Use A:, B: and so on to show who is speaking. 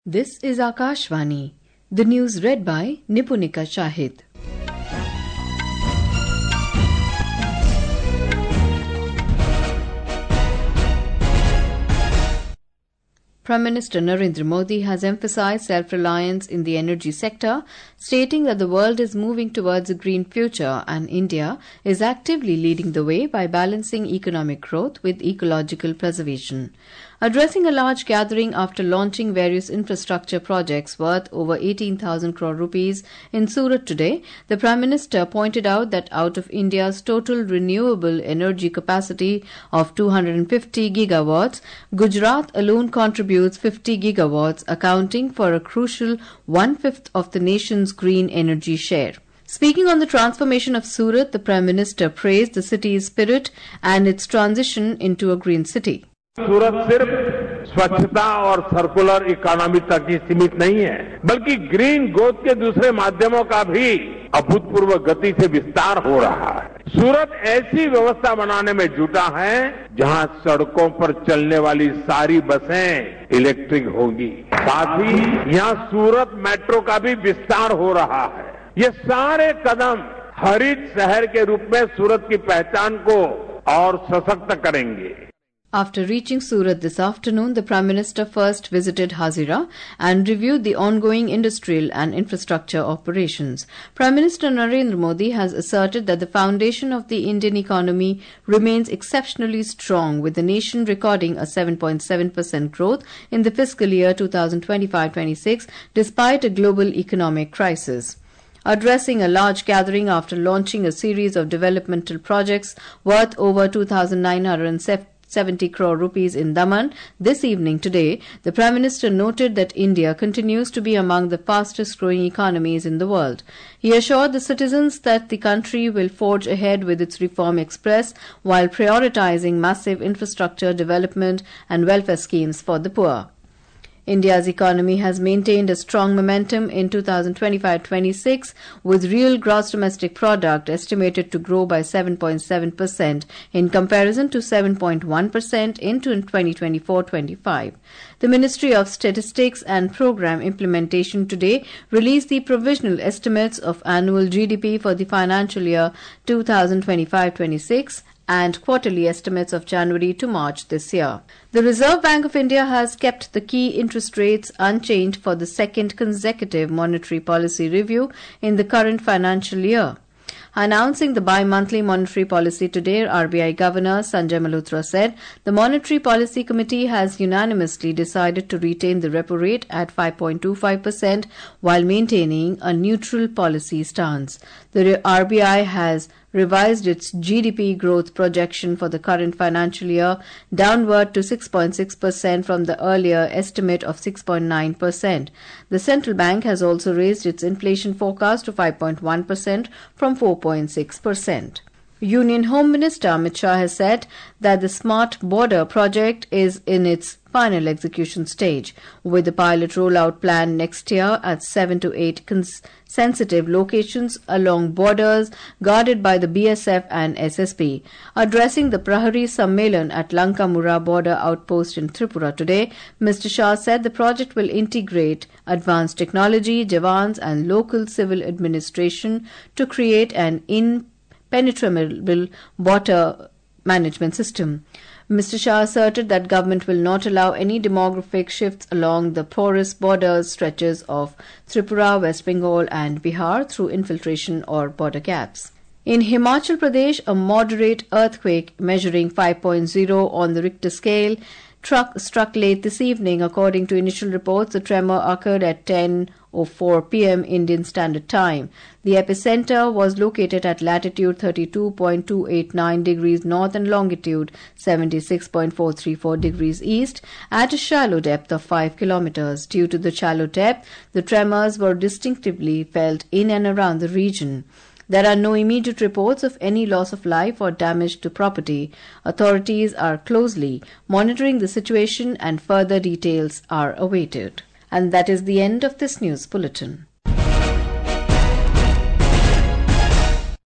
A: This is Akashvani. The news read by Nipunika Shahid. Prime Minister Narendra Modi has emphasized self-reliance in the energy sector, stating that the world is moving towards a green future and India is actively leading the way by balancing economic growth with ecological preservation. Addressing a large gathering after launching various infrastructure projects worth over 18,000 crore rupees in Surat today, the Prime Minister pointed out that out of India's total renewable energy capacity of 250 gigawatts, Gujarat alone contributes 50 gigawatts, accounting for a crucial one-fifth of the nation's green energy share. Speaking on the transformation of Surat, the Prime Minister praised the city's spirit and its transition into a green city.
B: सूरत सिर्फ स्वच्छता और circular economy तक ही सीमित नहीं है, बल्कि green growth के दूसरे माध्यमों का भी अभूतपूर्व गति से विस्तार हो रहा है। सूरत ऐसी व्यवस्था बनाने में जुटा है जहां सड़कों पर चलने वाली सारी बसें इलेक्ट्रिक होगी। साथ ही यहां सूरत मेट्रो का भी विस्तार हो रहा है। ये सारे कदम हरित शहर के रूप में सूरत की पहचान को और सशक्त करेंगे।
A: After reaching Surat this afternoon, the Prime Minister first visited Hazira and reviewed the ongoing industrial and infrastructure operations. Prime Minister Narendra Modi has asserted that the foundation of the Indian economy remains exceptionally strong, with the nation recording a 7.7% growth in the fiscal year 2025-26 despite a global economic crisis. Addressing a large gathering after launching a series of developmental projects worth over 2,970 crore rupees in Daman this evening today, the Prime Minister noted that India continues to be among the fastest growing economies in the world. He assured the citizens that the country will forge ahead with its reform express while prioritizing massive infrastructure development and welfare schemes for the poor. India's economy has maintained a strong momentum in 2025-26, with real gross domestic product estimated to grow by 7.7% in comparison to 7.1% in 2024-25. The Ministry of Statistics and Program Implementation today released the provisional estimates of annual GDP for the financial year 2025-26 and quarterly estimates of January to March this year. The Reserve Bank of India has kept the key interest rates unchanged for the second consecutive monetary policy review in the current financial year. Announcing the bi-monthly monetary policy today, RBI Governor Sanjay Malhotra said the Monetary Policy Committee has unanimously decided to retain the repo rate at 5.25% while maintaining a neutral policy stance. The RBI has revised its GDP growth projection for the current financial year downward to 6.6% from the earlier estimate of 6.9%. The central bank has also raised its inflation forecast to 5.1% from 4.6%. Union Home Minister Amit Shah has said that the Smart Border project is in its final execution stage, with the pilot rollout planned next year at 7 to 8 sensitive locations along borders guarded by the BSF and SSP. Addressing the Prahari Sammelan at Lankamura border outpost in Tripura today, Mr. Shah said the project will integrate advanced technology, jawans and local civil administration to create an impenetrable border management system. Mr. Shah asserted that government will not allow any demographic shifts along the porous border stretches of Tripura, West Bengal and Bihar through infiltration or border gaps. In Himachal Pradesh, a moderate earthquake measuring 5.0 on the Richter scale struck late this evening. According to initial reports, the tremor occurred at 10:04 p.m. Indian Standard Time. The epicenter was located at latitude 32.289 degrees north and longitude 76.434 degrees east at a shallow depth of 5 kilometers. Due to the shallow depth, the tremors were distinctively felt in and around the region. There are no immediate reports of any loss of life or damage to property. Authorities are closely monitoring the situation and further details are awaited. And that is the end of this news bulletin.